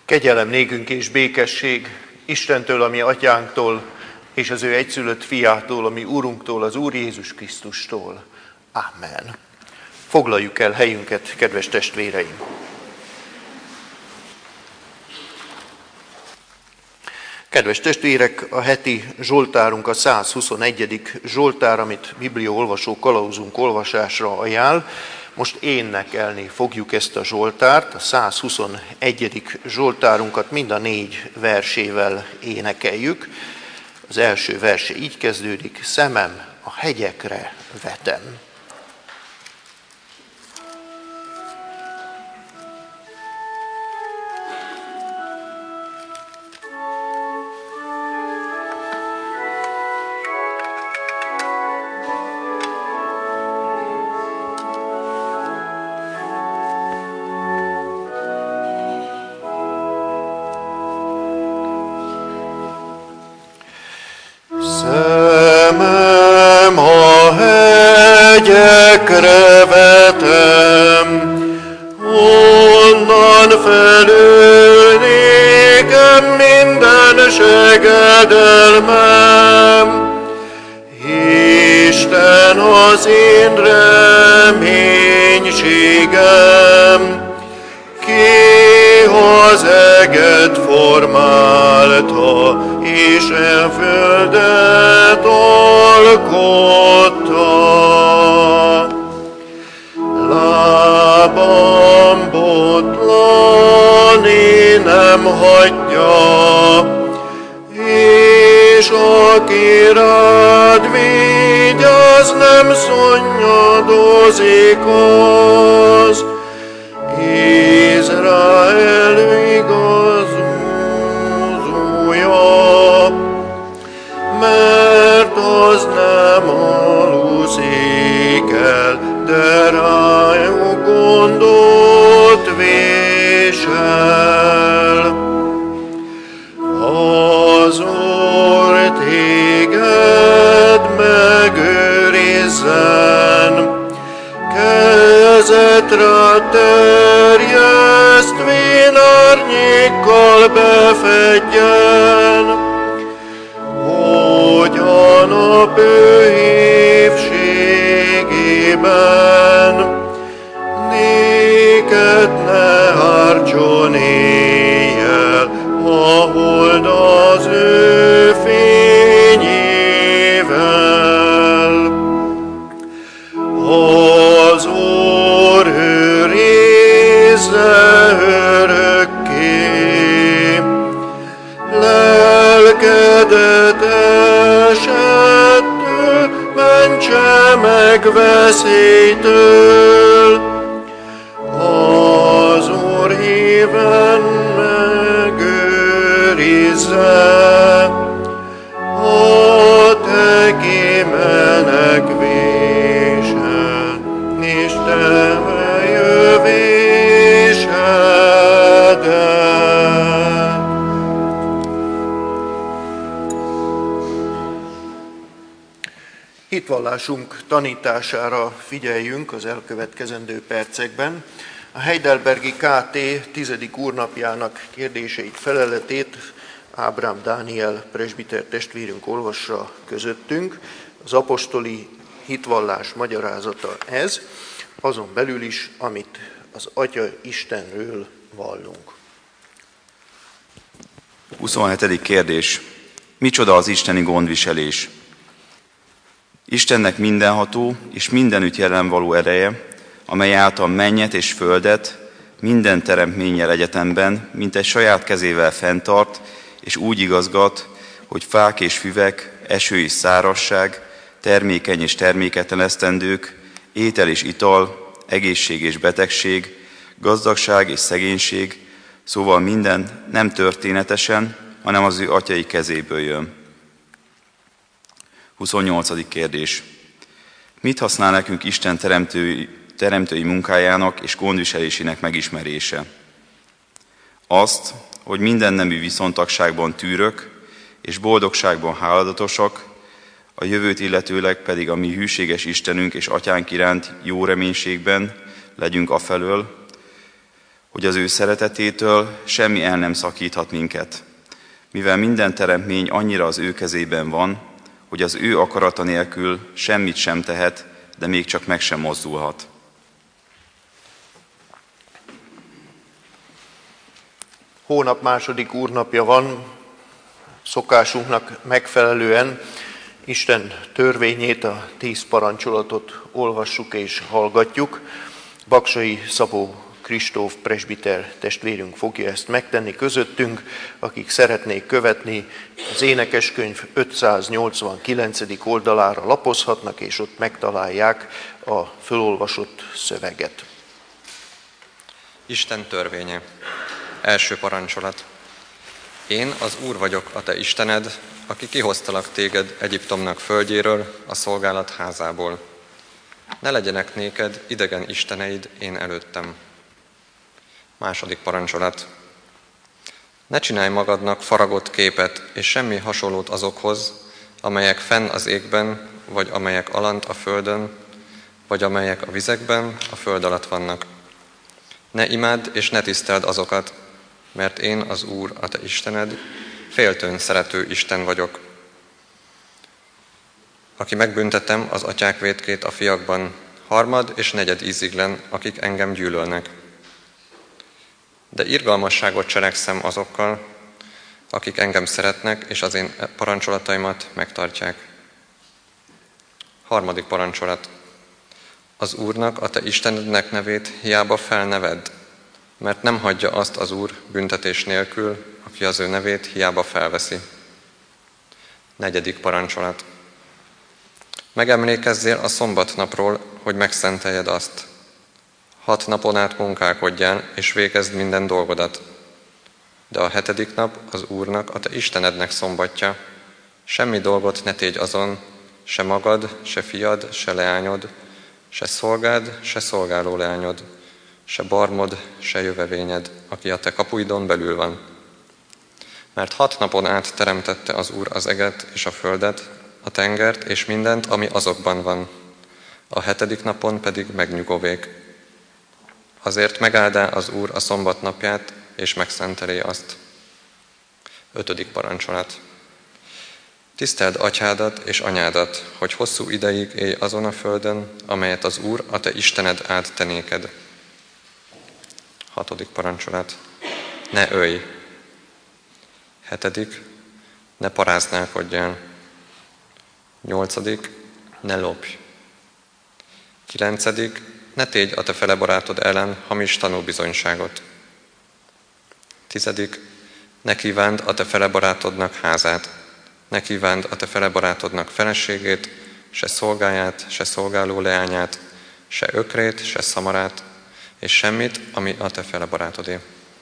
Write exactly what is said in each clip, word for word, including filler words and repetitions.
Kegyelem nékünk és békesség Istentől, a mi atyánktól, és az ő egyszülött fiától, a mi Úrunktól, az Úr Jézus Krisztustól. Amen. Foglaljuk el helyünket, kedves testvéreim! Kedves testvérek, a heti zsoltárunk a száz huszonegyedik zsoltár, amit bibliaolvasó kalauzunk olvasásra ajánl. Most énekelni fogjuk ezt a zsoltárt, a száz huszonegyedik zsoltárunkat mind a négy versével énekeljük. Az első verse így kezdődik: szemem a hegyekre vetem. Szemem a hegyekre vetem, onnan felül nékem minden segedelmem. Isten az én reménységem, ki az eget formálta, és e földet alkotta. Lábam botlani nem hagyja, és aki rád vigyáz, nem szonnyadozik az. Izrael igazolja, mert az nem aluszik el, de rájuk gondot visel. Az Úr téged megőrizzen, kezet rá terjesztvén árnyékkal befedjen, hogyan a bőségében néked ne ártson éjjel a hold az ő fényével. Az Úr őrizze örökké, lelkedet esettől mentse meg veszélytől. Az Úr híven megőrizze, a te kimenekvésed és te jövésedet. Hitvallásunk tanítására figyeljünk az elkövetkezendő percekben. A Heidelbergi ká té tizedik úrnapjának kérdéseit, feleletét Ábrám Dániel presbiter testvérünk olvassa közöttünk. Az apostoli hitvallás magyarázata ez, azon belül is, amit az Atya Istenről vallunk. huszonhetedik kérdés. Micsoda az isteni gondviselés? Istennek mindenható és mindenütt jelen való ereje, amely által mennyet és földet minden teremtménnyel egyetemben, mint egy saját kezével fenntart, és úgy igazgat, hogy fák és füvek, eső és szárazság, termékeny és terméketlen esztendők, étel és ital, egészség és betegség, gazdagság és szegénység, szóval minden nem történetesen, hanem az ő atyai kezéből jön. huszonnyolcadik kérdés. Mit használ nekünk Isten teremtői, teremtői munkájának és gondviselésének megismerése? Azt, hogy minden nemű viszontagságban tűrök, és boldogságban háládatosak, a jövőt illetőleg pedig a mi hűséges Istenünk és Atyánk iránt jó reménységben legyünk afelől, hogy az ő szeretetétől semmi el nem szakíthat minket, mivel minden teremtmény annyira az ő kezében van, hogy az ő akarata nélkül semmit sem tehet, de még csak meg sem mozdulhat. Hónap második úrnapja van, szokásunknak megfelelően Isten törvényét, a tíz parancsolatot olvassuk és hallgatjuk. Baksay Szabó Kristóf presbiter testvérünk fogja ezt megtenni közöttünk, akik szeretnék követni, az énekeskönyv ötszáznyolcvankilencedik oldalára lapozhatnak, és ott megtalálják a fölolvasott szöveget. Isten törvénye. Első parancsolat. Én az Úr vagyok, a te Istened, aki kihoztalak téged Egyiptomnak földjéről, a szolgálat házából. Ne legyenek néked idegen isteneid én előttem. Második parancsolat. Ne csinálj magadnak faragott képet és semmi hasonlót azokhoz, amelyek fenn az égben, vagy amelyek alant a földön, vagy amelyek a vizekben, a föld alatt vannak. Ne imádd és ne tiszteld azokat, mert én az Úr, a te Istened, féltőn szerető Isten vagyok, aki megbüntetem az atyák vétkét a fiakban, harmad és negyed íziglen, akik engem gyűlölnek. De irgalmasságot cselekszem azokkal, akik engem szeretnek, és az én parancsolataimat megtartják. Harmadik parancsolat. Az Úrnak, a te Istenednek nevét hiába felnevedd, mert nem hagyja azt az Úr büntetés nélkül, aki az ő nevét hiába felveszi. Negyedik parancsolat. Megemlékezzél a szombatnapról, hogy megszenteljed azt. Hat napon át munkálkodjál, és végezd minden dolgodat. De a hetedik nap az Úrnak, a te Istenednek szombatja. Semmi dolgot ne tégy azon, se magad, se fiad, se leányod, se szolgád, se szolgáló leányod, se barmod, se jövevényed, aki a te kapuidon belül van. Mert hat napon át teremtette az Úr az eget és a földet, a tengert és mindent, ami azokban van. A hetedik napon pedig megnyugovék. Azért megáldá az Úr a szombat napját, és megszentelé azt. Ötödik parancsolat. Tiszteld atyádat és anyádat, hogy hosszú ideig élj azon a földön, amelyet az Úr, a te Istened áld te néked. Hatodik parancsolat. Ne ölj. Hetedik. Ne paráználkodjál. Nyolcadik. Ne lopj. Kilencedik. Ne tégy a te fele barátod ellen hamis tanúbizonyságot. Tizedik. Ne kívánd a te fele barátodnak házát. Ne kívánd a te fele barátodnak feleségét, se szolgáját, se szolgáló leányát, se ökrét, se szamarát, és semmit, ami a te fele barátodé.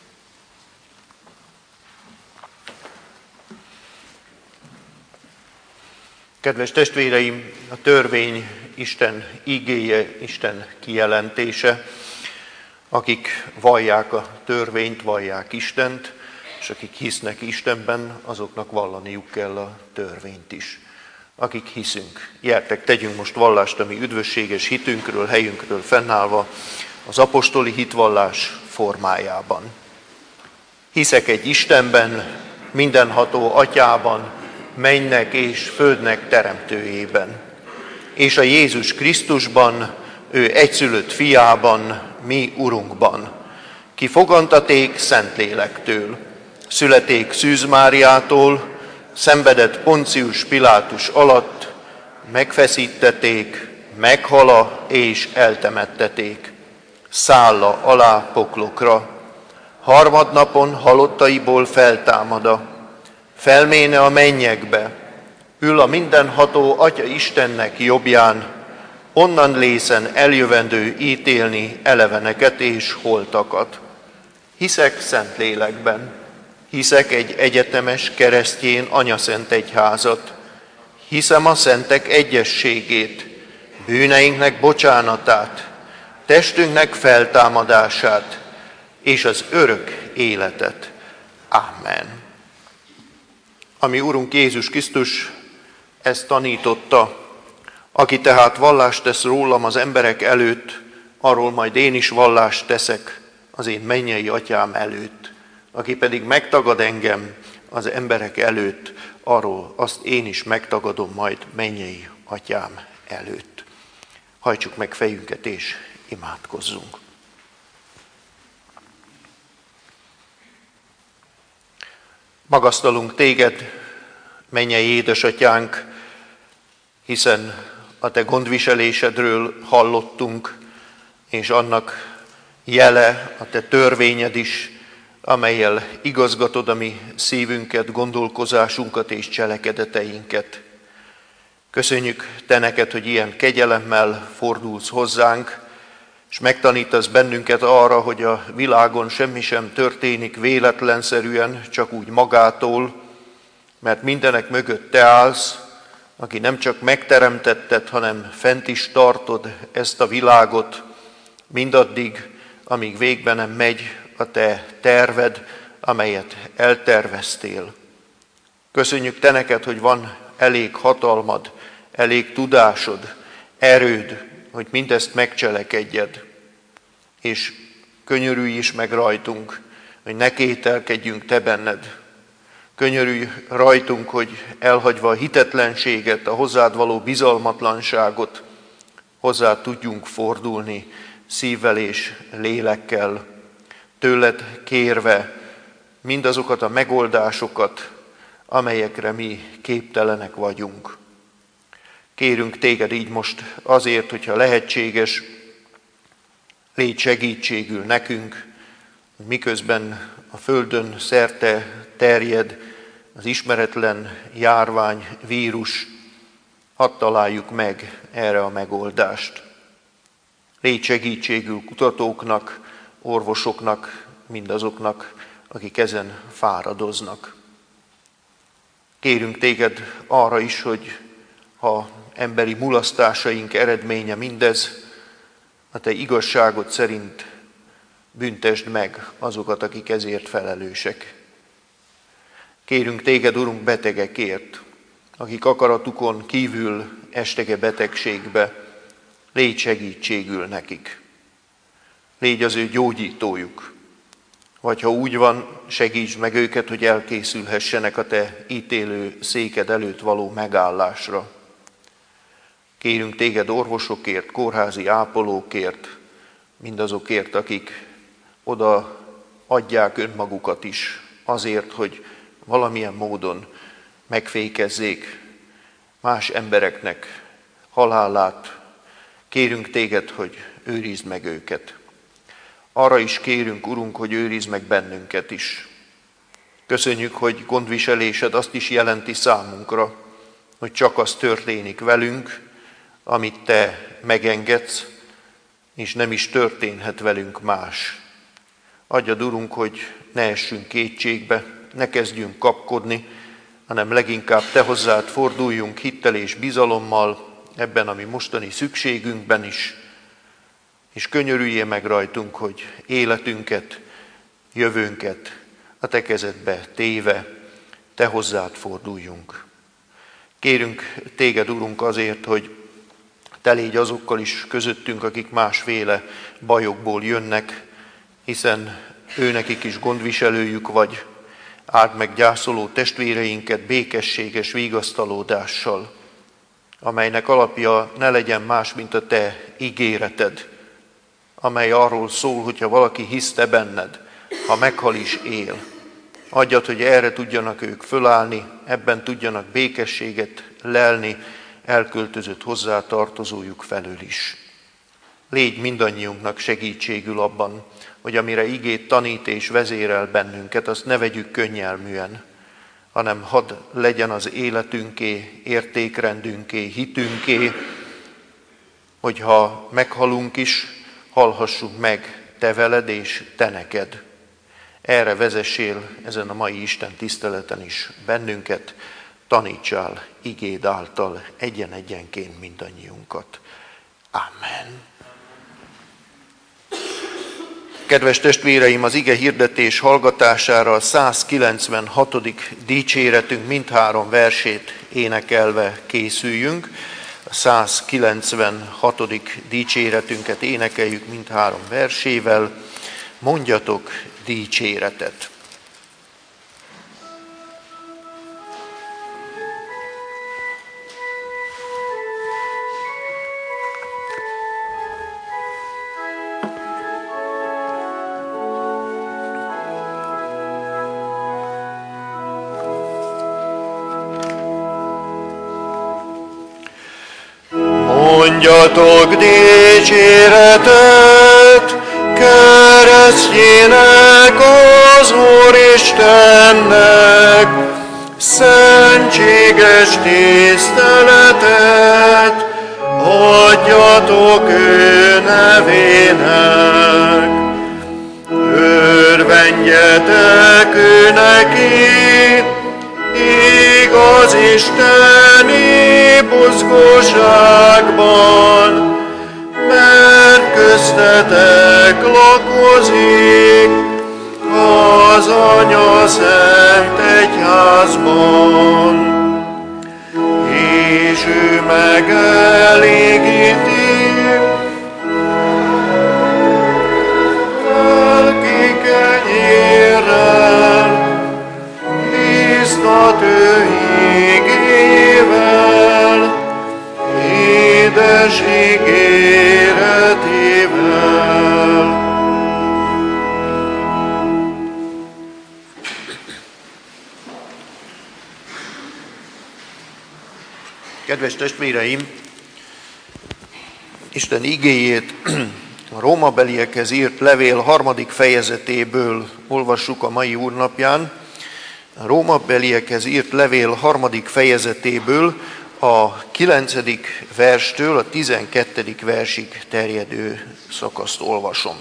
Kedves testvéreim, a törvény Isten igéje, Isten kijelentése. Akik vallják a törvényt, vallják Istent, és akik hisznek Istenben, azoknak vallaniuk kell a törvényt is. Akik hiszünk, gyertek, tegyünk most vallást a mi üdvösséges hitünkről, helyünkről fennállva, az apostoli hitvallás formájában. Hiszek egy Istenben, mindenható Atyában, mennynek és földnek teremtőjében, és a Jézus Krisztusban, ő egyszülött fiában, mi Urunkban, ki fogantaték Szentlélektől, születék Szűz Máriától, szenvedett Poncius Pilátus alatt, megfeszítették, meghala és eltemetteték, szálla alá poklokra, harmadnapon halottaiból feltámada, felméne a mennyekbe, ül a mindenható Atya Istennek jobbján, onnan lészen eljövendő ítélni eleveneket és holtakat. Hiszek Szentlélekben, hiszek egy egyetemes keresztjén anyaszent egyházat, hiszem a szentek egyességét, bűneinknek bocsánatát, testünknek feltámadását és az örök életet. Amen. Ami Urunk Jézus Krisztus ezt tanította, aki tehát vallást tesz rólam az emberek előtt, arról majd én is vallást teszek az én mennyei atyám előtt. Aki pedig megtagad engem az emberek előtt, arról azt én is megtagadom majd mennyei atyám előtt. Hajtsuk meg fejünket és imádkozzunk. Magasztalunk téged, mennyei édesatyánk, hiszen a te gondviselésedről hallottunk, és annak jele a te törvényed is, amellyel igazgatod a mi szívünket, gondolkozásunkat és cselekedeteinket. Köszönjük te neked, hogy ilyen kegyelemmel fordulsz hozzánk, és megtanítasz bennünket arra, hogy a világon semmi sem történik véletlenszerűen, csak úgy magától, mert mindenek mögött te állsz, aki nem csak megteremtetted, hanem fent is tartod ezt a világot, mindaddig, amíg végbe nem megy a te terved, amelyet elterveztél. Köszönjük te neked, hogy van elég hatalmad, elég tudásod, erőd, hogy mindezt megcselekedjed. És könyörülj is meg rajtunk, hogy ne kételkedjünk te benned. Könyörülj rajtunk, hogy elhagyva a hitetlenséget, a hozzád való bizalmatlanságot, hozzád tudjunk fordulni szívvel és lélekkel, tőled kérve mindazokat a megoldásokat, amelyekre mi képtelenek vagyunk. Kérünk téged így most azért, hogyha lehetséges, légy segítségül nekünk, miközben a földön szerte terjed az ismeretlen járvány, vírus, hadd találjuk meg erre a megoldást. Légy segítségül kutatóknak, orvosoknak, mindazoknak, akik ezen fáradoznak. Kérünk téged arra is, hogy ha emberi mulasztásaink eredménye mindez, a te igazságod szerint büntesd meg azokat, akik ezért felelősek. Kérünk téged, Urunk, betegekért, akik akaratukon kívül estege betegségbe, légy segítségül nekik. Légy az ő gyógyítójuk. Vagy ha úgy van, segítsd meg őket, hogy elkészülhessenek a te ítélő széked előtt való megállásra. Kérünk téged orvosokért, kórházi ápolókért, mindazokért, akik oda adják önmagukat is azért, hogy valamilyen módon megfékezzék más embereknek halálát. Kérünk téged, hogy őrizd meg őket. Arra is kérünk, Urunk, hogy őrizd meg bennünket is. Köszönjük, hogy gondviselésed azt is jelenti számunkra, hogy csak az történik velünk, amit te megengedsz, és nem is történhet velünk más. Adjad, Urunk, hogy ne essünk kétségbe, ne kezdjünk kapkodni, hanem leginkább te hozzád forduljunk hittel és bizalommal ebben a mi mostani szükségünkben is, és könyörüljél meg rajtunk, hogy életünket, jövőnket a te kezedbe téve, te hozzád forduljunk. Kérünk téged, Urunk, azért, hogy te légy azokkal is közöttünk, akik másféle bajokból jönnek, hiszen őnekik is gondviselőjük vagy. Áld meg gyászoló testvéreinket békességes vigasztalódással, amelynek alapja ne legyen más, mint a te ígéreted, amely arról szól, hogyha valaki hisz te benned, ha meghal is él. Adjad, hogy erre tudjanak ők fölállni, ebben tudjanak békességet lelni, elköltözött hozzá tartozójuk felől is. Légy mindannyiunknak segítségül abban, hogy amire igét tanít és vezérel bennünket, azt ne vegyük könnyelműen, hanem hadd legyen az életünké, értékrendünké, hitünké, hogyha meghalunk is, halhassunk meg te veled és te neked. Erre vezessél ezen a mai Isten tiszteleten is bennünket, tanítsál igéd által egyen-egyenként mindannyiunkat. Amen. Kedves testvéreim, az ige hirdetés hallgatására a százkilencvenhatodik dicséretünk mindhárom versét énekelve készüljünk. A százkilencvenhatodik dicséretünket énekeljük mindhárom versével. mondjatok dicséretet. Mondjatok dicséretet keresztjének az Úristennek, szentséges tiszteletet adjatok ő nevének. Örvendjetek ő neki, igaz isteni buzgóságban, mert köztetek lakozik az Anya Szent Egyházban, és ő megelégíti lelki kenyérrel, bíztat ő ígével, édes ígéretével. Kedves testvéreim, Isten igéjét a rómabeliekhez írt levél harmadik fejezetéből olvassuk a mai úrnapján. A rómabeliekhez írt levél harmadik fejezetéből a kilencedik verstől a tizenkettedik versig terjedő szakaszt olvasom.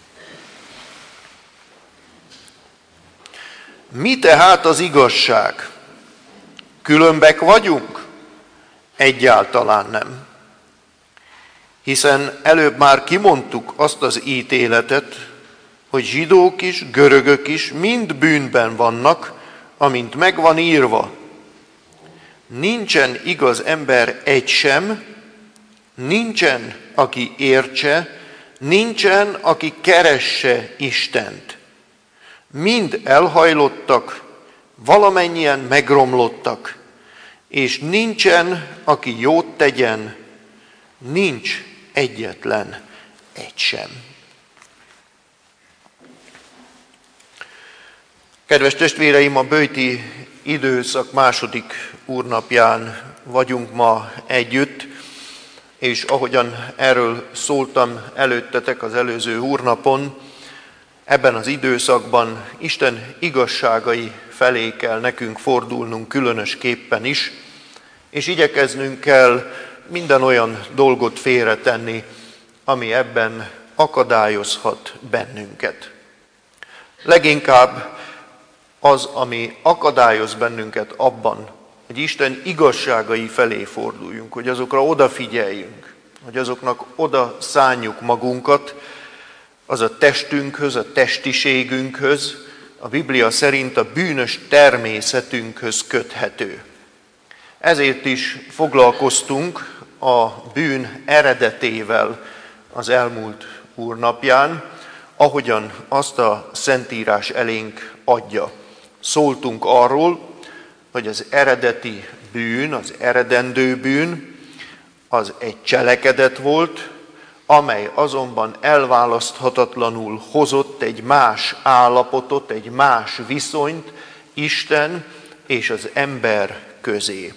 Mi tehát az igazság? Különbek vagyunk? Egyáltalán nem. Hiszen előbb már kimondtuk azt az ítéletet, hogy zsidók is, görögök is mind bűnben vannak, amint megvan írva. Nincsen igaz ember egy sem, nincsen, aki értse, nincsen, aki keresse Istent. Mind elhajlottak, valamennyien megromlottak, és nincsen, aki jót tegyen, nincs egyetlen egy sem. Kedves testvéreim, a böjti időszak második úrnapján vagyunk ma együtt, és ahogyan erről szóltam előttetek az előző úrnapon, ebben az időszakban Isten igazságai felé kell nekünk fordulnunk különösképpen is, és igyekeznünk kell minden olyan dolgot félretenni, ami ebben akadályozhat bennünket. Leginkább az, ami akadályoz bennünket abban, hogy Isten igazságai felé forduljunk, hogy azokra odafigyeljünk, hogy azoknak oda szánjuk magunkat, az a testünkhöz, a testiségünkhöz, a Biblia szerint a bűnös természetünkhöz köthető. Ezért is foglalkoztunk a bűn eredetével az elmúlt úrnapján, ahogyan azt a Szentírás elénk adja. Szóltunk arról, hogy az eredeti bűn, az eredendő bűn, az egy cselekedet volt, amely azonban elválaszthatatlanul hozott egy más állapotot, egy más viszonyt Isten és az ember közé.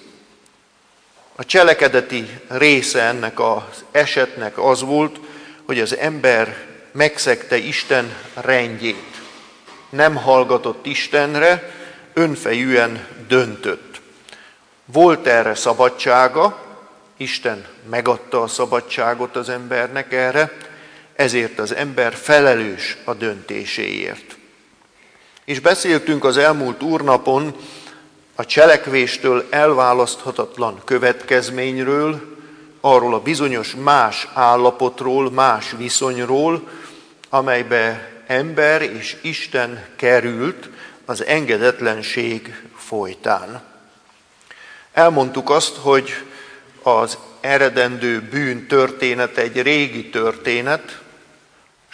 A cselekedeti része ennek az esetnek az volt, hogy az ember megszegte Isten rendjét. Nem hallgatott Istenre, önfejűen döntött. Volt erre szabadsága, Isten megadta a szabadságot az embernek erre, ezért az ember felelős a döntéséért. És beszéltünk az elmúlt úrnapon a cselekvéstől elválaszthatatlan következményről, arról a bizonyos más állapotról, más viszonyról, amelybe ember és Isten került az engedetlenség folytán. Elmondtuk azt, hogy az eredendő bűn története egy régi történet,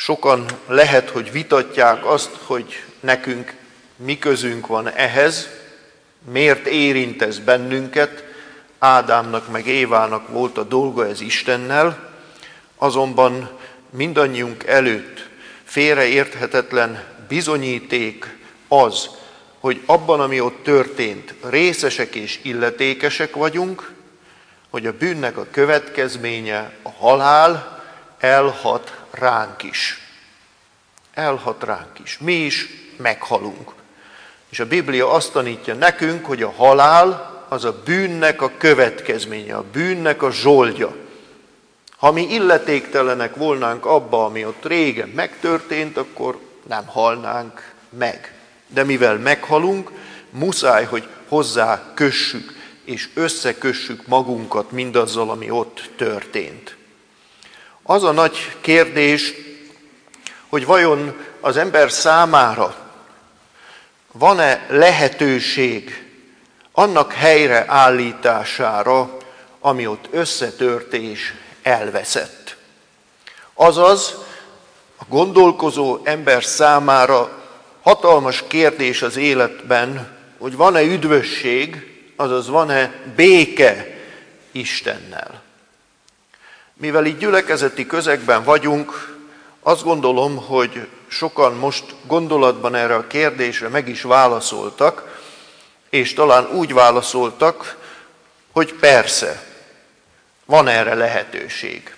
Sokan lehet, hogy vitatják azt, hogy nekünk mi közünk van ehhez, miért érint ez bennünket. Ádámnak meg Évának volt a dolga ez Istennel, azonban mindannyiunk előtt félreérthetetlen bizonyíték az, hogy abban, ami ott történt, részesek és illetékesek vagyunk, hogy a bűnnek a következménye, a halál elhat ránk is. Elhat ránk is. Mi is meghalunk. És a Biblia azt tanítja nekünk, hogy a halál az a bűnnek a következménye, a bűnnek a zsoldja. Ha mi illetéktelenek volnánk abba, ami ott régen megtörtént, akkor nem halnánk meg. De mivel meghalunk, muszáj, hogy hozzá kössük, és összekössük magunkat mindazzal, ami ott történt. Az a nagy kérdés, hogy vajon az ember számára van-e lehetőség annak helyreállítására, ami ott összetört és elveszett. Azaz, a gondolkozó ember számára hatalmas kérdés az életben, hogy van-e üdvösség, azaz van-e béke Istennel. Mivel így gyülekezeti közegben vagyunk, azt gondolom, hogy sokan most gondolatban erre a kérdésre meg is válaszoltak, és talán úgy válaszoltak, hogy persze, van erre lehetőség.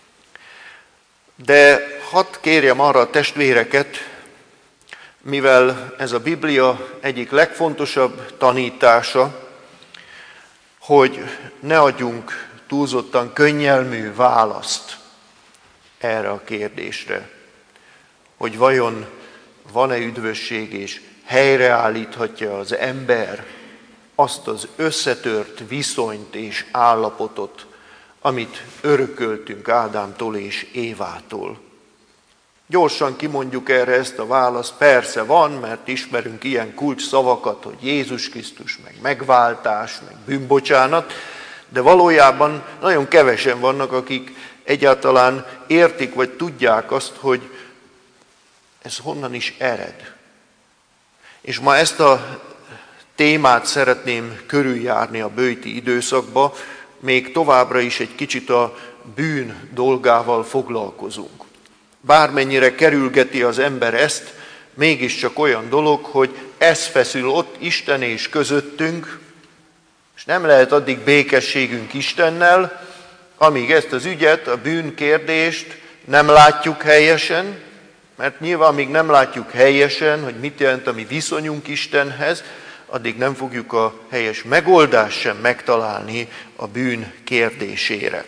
De hadd kérjem arra a testvéreket, mivel ez a Biblia egyik legfontosabb tanítása, hogy ne adjunk túlzottan könnyelmű választ erre a kérdésre, hogy vajon van-e üdvösség és helyreállíthatja az ember azt az összetört viszonyt és állapotot, amit örököltünk Ádámtól és Évától. Gyorsan kimondjuk erre ezt a választ, persze van, mert ismerünk ilyen kulcs szavakat, hogy Jézus Krisztus, meg megváltás, meg bűnbocsánat, de valójában nagyon kevesen vannak, akik egyáltalán értik, vagy tudják azt, hogy ez honnan is ered. És ma ezt a témát szeretném körüljárni a böjti időszakba, még továbbra is egy kicsit a bűn dolgával foglalkozunk. Bármennyire kerülgeti az ember ezt, mégiscsak olyan dolog, hogy ez feszül ott Isten és közöttünk, és nem lehet addig békességünk Istennel, amíg ezt az ügyet, a bűn kérdést nem látjuk helyesen, mert nyilván amíg nem látjuk helyesen, hogy mit jelent a mi viszonyunk Istenhez, addig nem fogjuk a helyes megoldást sem megtalálni a bűn kérdésére.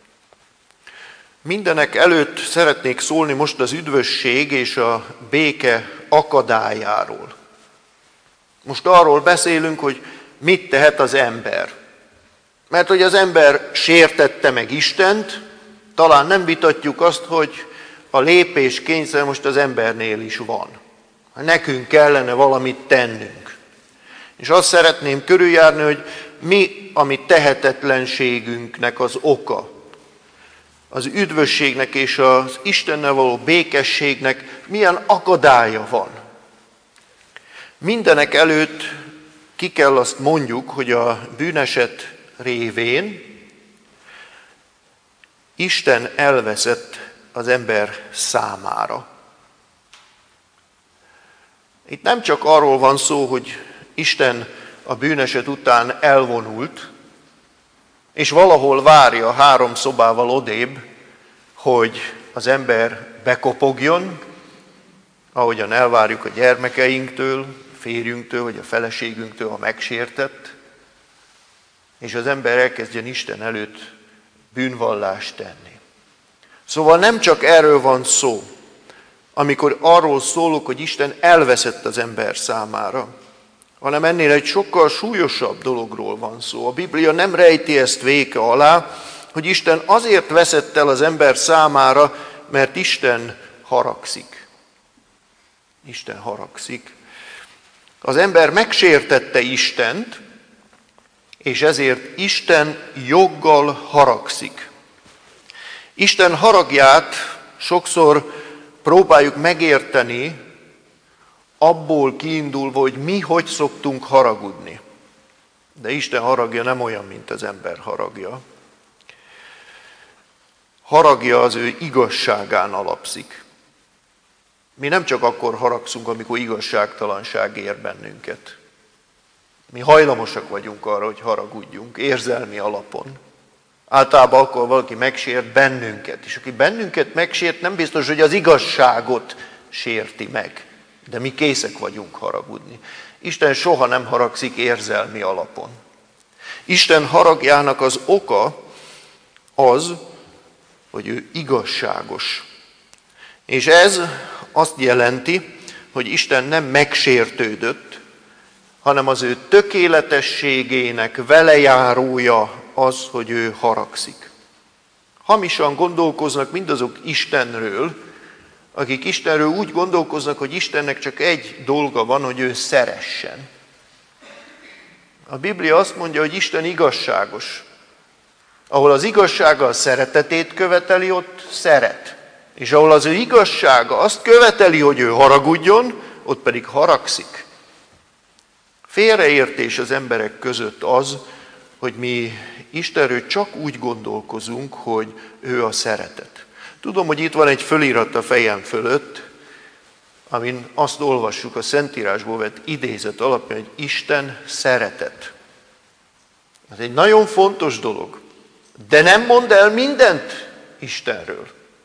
Mindenek előtt szeretnék szólni most az üdvösség és a béke akadályáról. Most arról beszélünk, hogy mit tehet az ember. Mert hogy az ember sértette meg Istent, talán nem vitatjuk azt, hogy a lépés kényszer most az embernél is van. Nekünk kellene valamit tennünk. És azt szeretném körüljárni, hogy mi a mi tehetetlenségünknek az oka. Az üdvösségnek és az Istennel való békességnek milyen akadálya van. Mindenek előtt ki kell azt mondjuk, hogy a bűneset révén Isten elveszett az ember számára. Itt nem csak arról van szó, hogy Isten a bűneset után elvonult, és valahol várja három szobával odébb, hogy az ember bekopogjon, ahogyan elvárjuk a gyermekeinktől, a férjünktől, vagy a feleségünktől, ha megsértett, és az ember elkezdjen Isten előtt bűnvallást tenni. Szóval nem csak erről van szó, amikor arról szólok, hogy Isten elveszett az ember számára, hanem ennél egy sokkal súlyosabb dologról van szó. A Biblia nem rejti ezt véke alá, hogy Isten azért veszett el az ember számára, mert Isten haragszik. Isten haragszik. Az ember megsértette Istent, és ezért Isten joggal haragszik. Isten haragját sokszor próbáljuk megérteni, abból kiindulva, hogy mi hogy szoktunk haragudni. De Isten haragja nem olyan, mint az ember haragja. Haragja az ő igazságán alapszik. Mi nem csak akkor haragszunk, amikor igazságtalanság ér bennünket. Mi hajlamosak vagyunk arra, hogy haragudjunk, érzelmi alapon. Általában akkor valaki megsért bennünket, és aki bennünket megsért, nem biztos, hogy az igazságot sérti meg. De mi készek vagyunk haragudni. Isten soha nem haragszik érzelmi alapon. Isten haragjának az oka az, hogy ő igazságos. És ez azt jelenti, hogy Isten nem megsértődött, hanem az ő tökéletességének velejárója az, hogy ő haragszik. Hamisan gondolkoznak mindazok Istenről, akik Istenről úgy gondolkoznak, hogy Istennek csak egy dolga van, hogy ő szeressen. A Biblia azt mondja, hogy Isten igazságos. Ahol az igazsága a szeretetét követeli, ott szeret. És ahol az ő igazsága azt követeli, hogy ő haragudjon, ott pedig haragszik. Félreértés az emberek között az, hogy mi Istenről csak úgy gondolkozunk, hogy ő a szeretet. Tudom, hogy itt van egy fölirat a fejem fölött, amin azt olvassuk a Szentírásból vett idézet alapján, hogy Isten szeretet. Ez egy nagyon fontos dolog, de nem mond el mindent Istenről.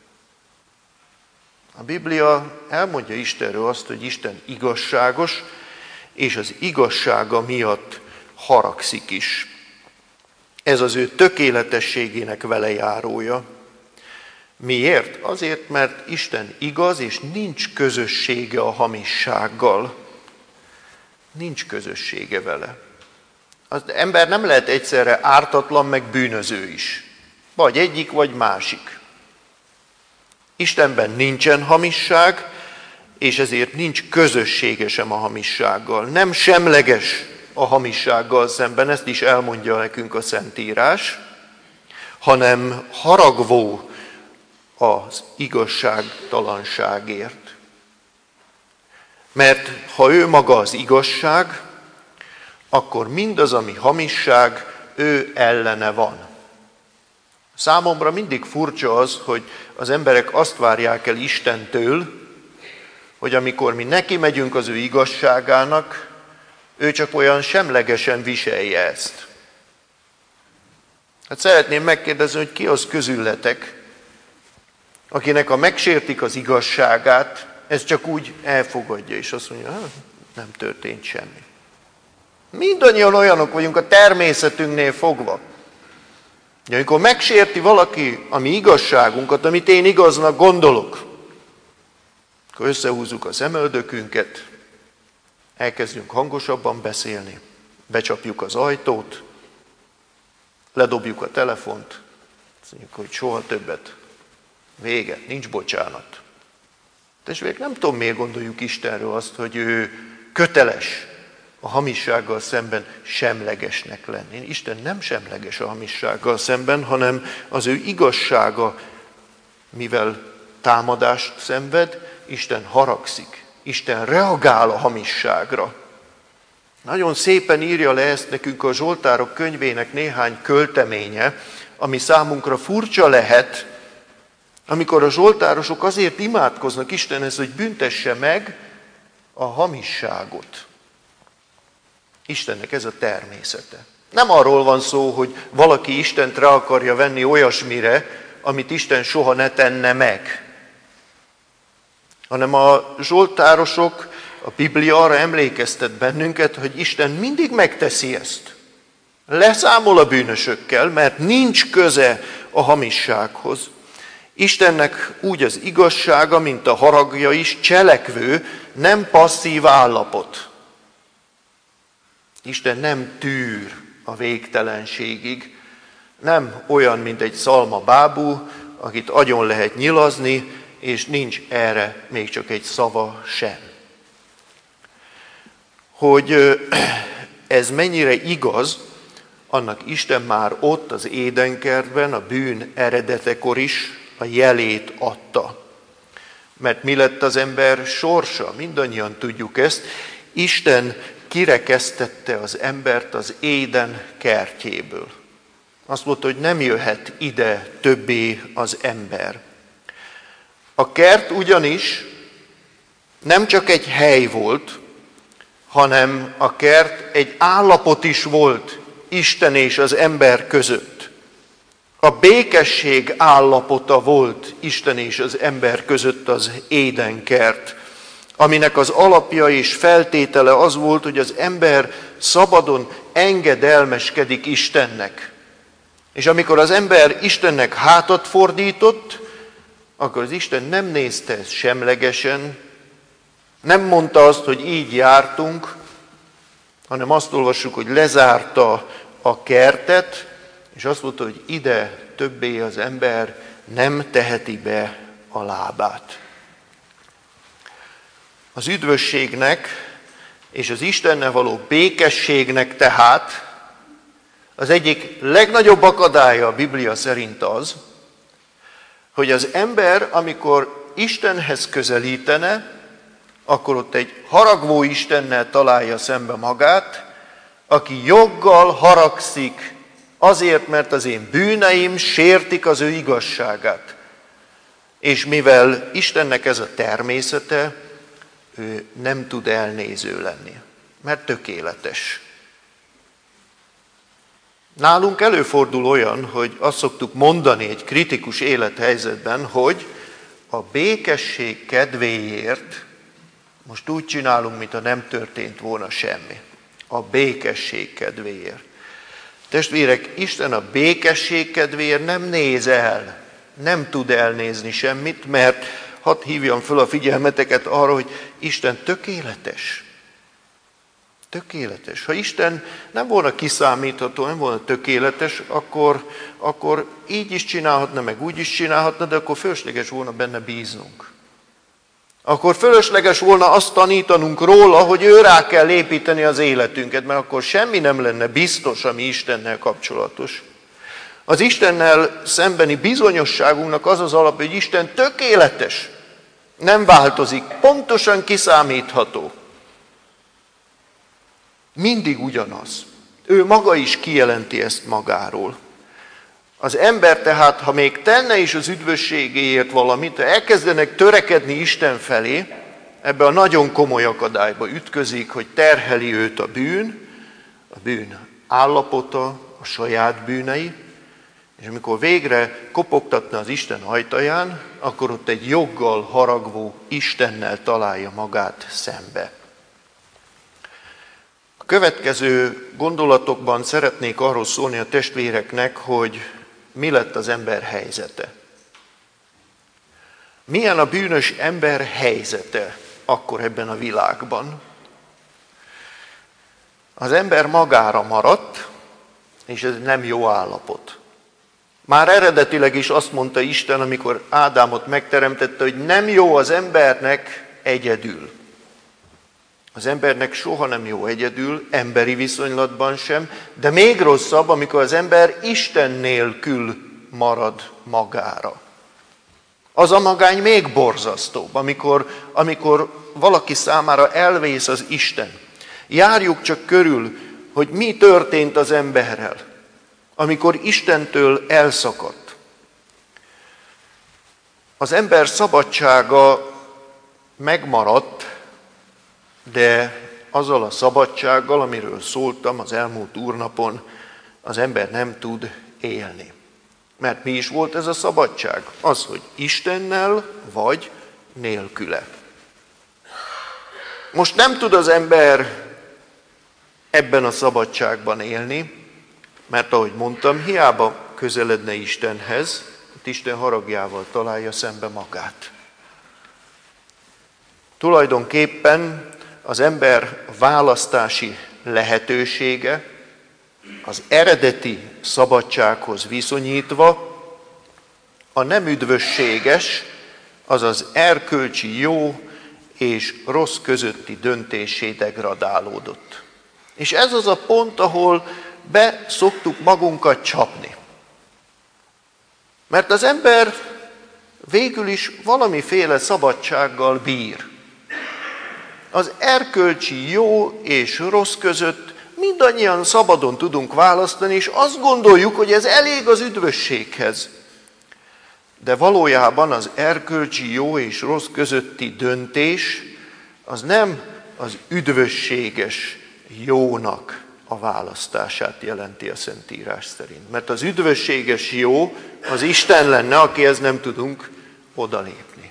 A Biblia elmondja Istenről azt, hogy Isten igazságos, és az igazsága miatt haragszik is. Ez az ő tökéletességének velejárója. Miért? Azért, mert Isten igaz, és nincs közössége a hamissággal. Nincs közössége vele. Az ember nem lehet egyszerre ártatlan, meg bűnöző is. Vagy egyik, vagy másik. Istenben nincsen hamisság, és ezért nincs közössége sem a hamissággal. Nem semleges a hamissággal szemben, ezt is elmondja nekünk a Szentírás, hanem haragvó az igazságtalanságért. Mert ha ő maga az igazság, akkor mindaz, ami hamisság, ő ellene van. Számomra mindig furcsa az, hogy az emberek azt várják el Istentől, hogy amikor mi neki megyünk az ő igazságának, ő csak olyan semlegesen viselje ezt. Hát szeretném megkérdezni, hogy ki az közületek, akinek a megsértik az igazságát, ez csak úgy elfogadja, és azt mondja, nem történt semmi. Mindannyian olyanok vagyunk a természetünknél fogva. De amikor megsérti valaki a mi igazságunkat, amit én igaznak gondolok, akkor összehúzzuk a szemöldökünket, elkezdünk hangosabban beszélni, becsapjuk az ajtót, ledobjuk a telefont, azt mondjuk, hogy soha többet, vége, nincs bocsánat. Testvérek, nem tudom, miért gondoljuk Istenről azt, hogy ő köteles a hamissággal szemben semlegesnek lenni. Isten nem semleges a hamissággal szemben, hanem az ő igazsága, mivel támadást szenved, Isten haragszik. Isten reagál a hamisságra. Nagyon szépen írja le ezt nekünk a Zsoltárok könyvének néhány költeménye, ami számunkra furcsa lehet, amikor a zsoltárosok azért imádkoznak Istenhez, hogy büntesse meg a hamisságot. Istennek ez a természete. Nem arról van szó, hogy valaki Istent rá akarja venni olyasmire, amit Isten soha ne tenne meg. Hanem a zsoltárosok, a Biblia arra emlékeztet bennünket, hogy Isten mindig megteszi ezt. Leszámol a bűnösökkel, mert nincs köze a hamissághoz. Istennek úgy az igazsága, mint a haragja is cselekvő, nem passzív állapot. Isten nem tűr a végtelenségig, nem olyan, mint egy szalma bábú, akit agyon lehet nyilazni, és nincs erre még csak egy szava sem. Hogy ez mennyire igaz, annak Isten már ott az Édenkertben, a bűn eredetekor is a jelét adta. Mert mi lett az ember sorsa? Mindannyian tudjuk ezt. Isten kirekesztette az embert az Éden kertjéből. Azt mondta, hogy nem jöhet ide többé az ember. A kert ugyanis nem csak egy hely volt, hanem a kert egy állapot is volt Isten és az ember között. A békesség állapota volt Isten és az ember között az Édenkert, aminek az alapja és feltétele az volt, hogy az ember szabadon engedelmeskedik Istennek. És amikor az ember Istennek hátat fordított, akkor az Isten nem nézte ezt semlegesen, nem mondta azt, hogy így jártunk, hanem azt olvassuk, hogy lezárta a kertet, és azt mondta, hogy ide többé az ember nem teheti be a lábát. Az üdvösségnek és az Istennel való békességnek tehát az egyik legnagyobb akadálya a Biblia szerint az, hogy az ember, amikor Istenhez közelítene, akkor ott egy haragvó Istennel találja szembe magát, aki joggal haragszik azért, mert az én bűneim sértik az ő igazságát. És mivel Istennek ez a természete, ő nem tud elnéző lenni, mert tökéletes. Nálunk előfordul olyan, hogy azt szoktuk mondani egy kritikus élethelyzetben, hogy a békesség kedvéért most úgy csinálunk, mintha nem történt volna semmi. A békesség kedvéért. Testvérek, Isten a békesség kedvéért nem néz el, nem tud elnézni semmit, mert hadd hívjam föl a figyelmeteket arra, hogy Isten tökéletes. Tökéletes. Ha Isten nem volna kiszámítható, nem volna tökéletes, akkor, akkor így is csinálhatna, meg úgy is csinálhatna, de akkor fölösleges volna benne bíznunk. Akkor fölösleges volna azt tanítanunk róla, hogy ő rá kell építeni az életünket, mert akkor semmi nem lenne biztos, ami Istennel kapcsolatos. Az Istennel szembeni bizonyosságunknak az az alap, hogy Isten tökéletes, nem változik, pontosan kiszámítható. Mindig ugyanaz. Ő maga is kijelenti ezt magáról. Az ember tehát, ha még tenne is az üdvösségéért valamit, elkezdenek törekedni Isten felé, ebbe a nagyon komoly akadályba ütközik, hogy terheli őt a bűn, a bűn állapota, a saját bűnei, és amikor végre kopogtatna az Isten ajtaján, akkor ott egy joggal haragvó Istennel találja magát szembe. A következő gondolatokban szeretnék arról szólni a testvéreknek, hogy mi lett az ember helyzete. Milyen a bűnös ember helyzete akkor ebben a világban? Az ember magára maradt, és ez nem jó állapot. Már eredetileg is azt mondta Isten, amikor Ádámot megteremtette, hogy nem jó az embernek egyedül. Az embernek soha nem jó egyedül, emberi viszonylatban sem, de még rosszabb, amikor az ember Isten nélkül marad magára. Az a magány még borzasztóbb, amikor, amikor valaki számára elvész az Isten. Járjuk csak körül, hogy mi történt az emberrel, amikor Istentől elszakadt. Az ember szabadsága megmaradt, de azzal a szabadsággal, amiről szóltam az elmúlt úrnapon, az ember nem tud élni. Mert mi is volt ez a szabadság? Az, hogy Istennel vagy nélküle. Most nem tud az ember ebben a szabadságban élni, mert ahogy mondtam, hiába közeledne Istenhez, hogy Isten haragjával találja szembe magát. Tulajdonképpen az ember választási lehetősége az eredeti szabadsághoz viszonyítva a nem üdvösséges, azaz erkölcsi jó és rossz közötti döntésé degradálódott. És ez az a pont, ahol be szoktuk magunkat csapni. Mert az ember végül is valamiféle szabadsággal bír. Az erkölcsi jó és rossz között mindannyian szabadon tudunk választani, és azt gondoljuk, hogy ez elég az üdvösséghez. De valójában az erkölcsi jó és rossz közötti döntés az nem az üdvösséges jónak a választását jelenti a Szentírás szerint. Mert az üdvösséges jó az Isten lenne, akihez nem tudunk odalépni.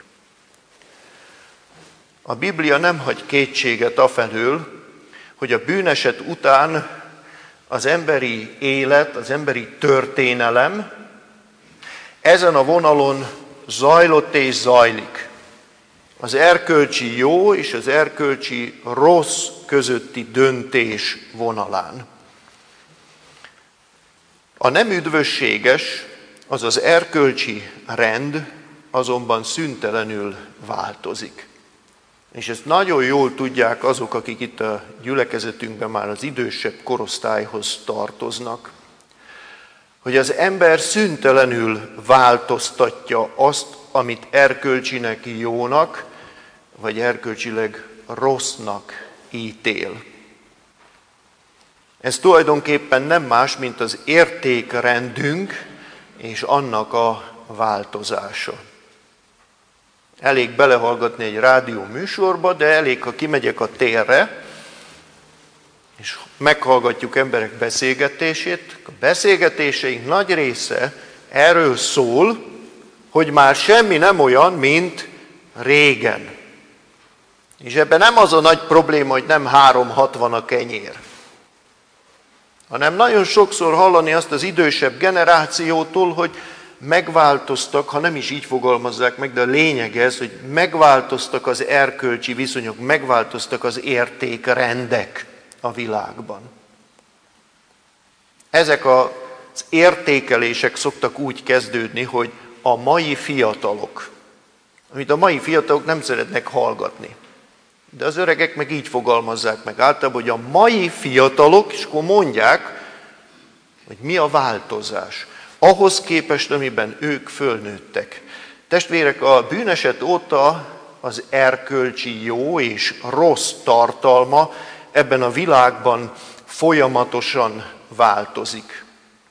A Biblia nem hagy kétséget afelől, hogy a bűneset után az emberi élet, az emberi történelem ezen a vonalon zajlott és zajlik. Az erkölcsi jó és az erkölcsi rossz közötti döntés vonalán. A nem üdvösséges, az az erkölcsi rend azonban szüntelenül változik. És ezt nagyon jól tudják azok, akik itt a gyülekezetünkben már az idősebb korosztályhoz tartoznak, hogy az ember szüntelenül változtatja azt, amit erkölcsinek jónak, vagy erkölcsileg rossznak ítél. Ez tulajdonképpen nem más, mint az értékrendünk és annak a változása. Elég belehallgatni egy rádió műsorba, de elég, ha kimegyek a térre, és meghallgatjuk emberek beszélgetését. A beszélgetéseink nagy része erről szól, hogy már semmi nem olyan, mint régen. És ebben nem az a nagy probléma, hogy nem három hatvan a kenyér, hanem nagyon sokszor hallani azt az idősebb generációtól, hogy megváltoztak, ha nem is így fogalmazzák meg, de a lényeg ez, hogy megváltoztak az erkölcsi viszonyok, megváltoztak az értékrendek a világban. Ezek az értékelések szoktak úgy kezdődni, hogy a mai fiatalok, amit a mai fiatalok nem szeretnek hallgatni. De az öregek meg így fogalmazzák meg általában, hogy a mai fiatalok, és akkor mondják, hogy mi a változás. Ahhoz képest, amiben ők fölnőttek. Testvérek, a bűneset óta az erkölcsi jó és rossz tartalma ebben a világban folyamatosan változik.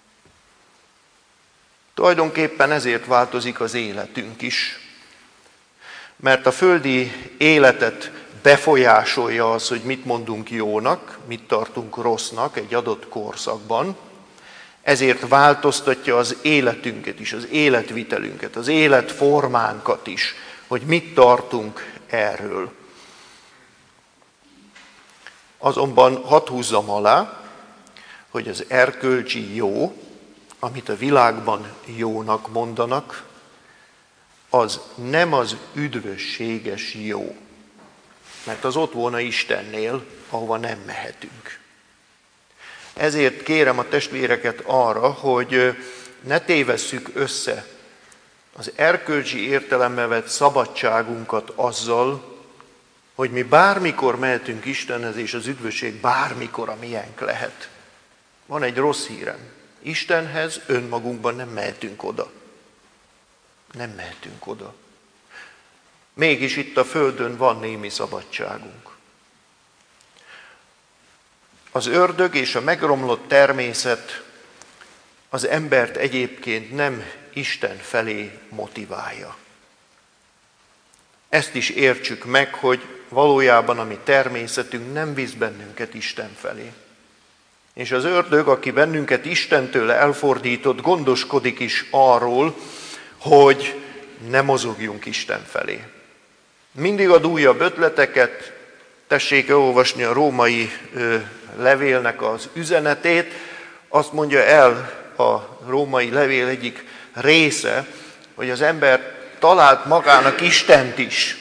Tulajdonképpen ezért változik az életünk is. Mert a földi életet befolyásolja az, hogy mit mondunk jónak, mit tartunk rossznak egy adott korszakban. Ezért változtatja az életünket is, az életvitelünket, az életformánkat is, hogy mit tartunk erről. Azonban hadd húzzam alá, hogy az erkölcsi jó, amit a világban jónak mondanak, az nem az üdvösséges jó. Mert az ott volna Istennél, ahova nem mehetünk. Ezért kérem a testvéreket arra, hogy ne tévesszük össze az erkölcsi értelembe vett szabadságunkat azzal, hogy mi bármikor mehetünk Istenhez, és az üdvösség bármikor a miénk lehet. Van egy rossz hírem. Istenhez önmagunkban nem mehetünk oda. Nem mehetünk oda. Mégis itt a földön van némi szabadságunk. Az ördög és a megromlott természet az embert egyébként nem Isten felé motiválja. Ezt is értsük meg, hogy valójában a mi természetünk nem visz bennünket Isten felé. És az ördög, aki bennünket Istentől elfordított, gondoskodik is arról, hogy ne mozogjunk Isten felé. Mindig ad újabb ötleteket, tessék elolvasni a római ö, levélnek az üzenetét, azt mondja el a római levél egyik része, hogy az ember talált magának Istent is.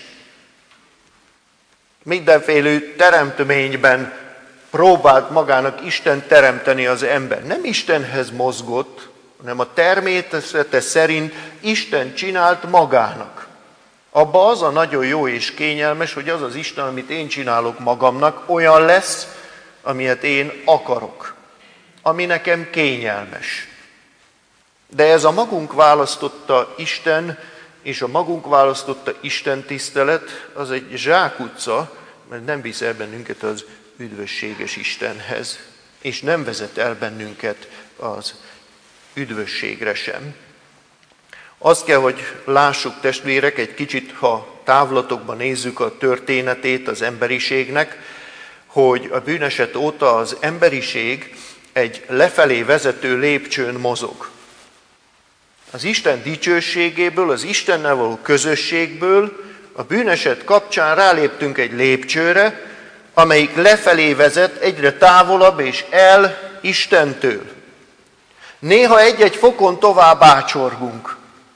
Mindenféle teremtményben próbált magának Istent teremteni az ember. Nem Istenhez mozgott, hanem a természete szerint Isten csinált magának. Abba az a nagyon jó és kényelmes, hogy az az Isten, amit én csinálok magamnak, olyan lesz, amilyet én akarok, ami nekem kényelmes. De ez a magunk választotta Isten és a magunk választotta Isten tisztelet az egy zsákutca, mert nem visz el bennünket az üdvösséges Istenhez, és nem vezet el bennünket az üdvösségre sem. Azt kell, hogy lássuk, testvérek, egy kicsit, ha távlatokban nézzük a történetét az emberiségnek, hogy a bűneset óta az emberiség egy lefelé vezető lépcsőn mozog. Az Isten dicsőségéből, az Istennel való közösségből a bűneset kapcsán ráléptünk egy lépcsőre, amelyik lefelé vezet egyre távolabb és el Istentől. Néha egy-egy fokon tovább ácsorgunk.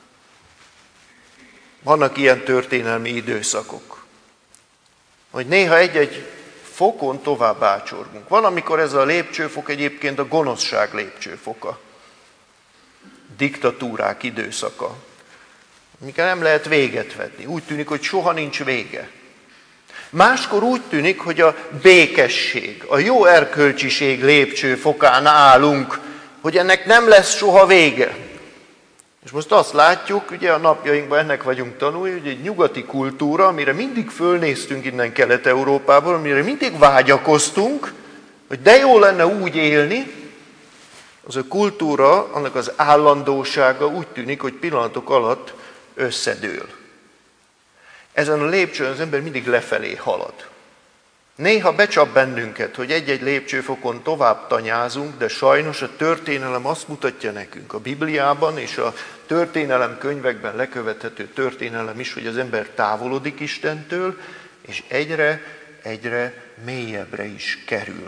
Vannak ilyen történelmi időszakok, hogy néha egy-egy fokon tovább ácsorgunk. Van, amikor ez a lépcsőfok egyébként a gonoszság lépcsőfoka. Diktatúrák időszaka, amikkel nem lehet véget vetni. Úgy tűnik, hogy soha nincs vége. Máskor úgy tűnik, hogy a békesség, a jó erkölcsiség lépcsőfokán állunk, hogy ennek nem lesz soha vége. És most azt látjuk, ugye a napjainkban ennek vagyunk tanulni, hogy egy nyugati kultúra, amire mindig fölnéztünk innen Kelet-Európából, amire mindig vágyakoztunk, hogy de jó lenne úgy élni, az a kultúra, annak az állandósága úgy tűnik, hogy pillanatok alatt összedől. Ezen a lépcsőn az ember mindig lefelé halad. Néha becsap bennünket, hogy egy-egy lépcsőfokon tovább tanyázunk, de sajnos a történelem azt mutatja nekünk, a Bibliában és a történelem könyvekben lekövethető történelem is, hogy az ember távolodik Istentől, és egyre, egyre mélyebbre is kerül.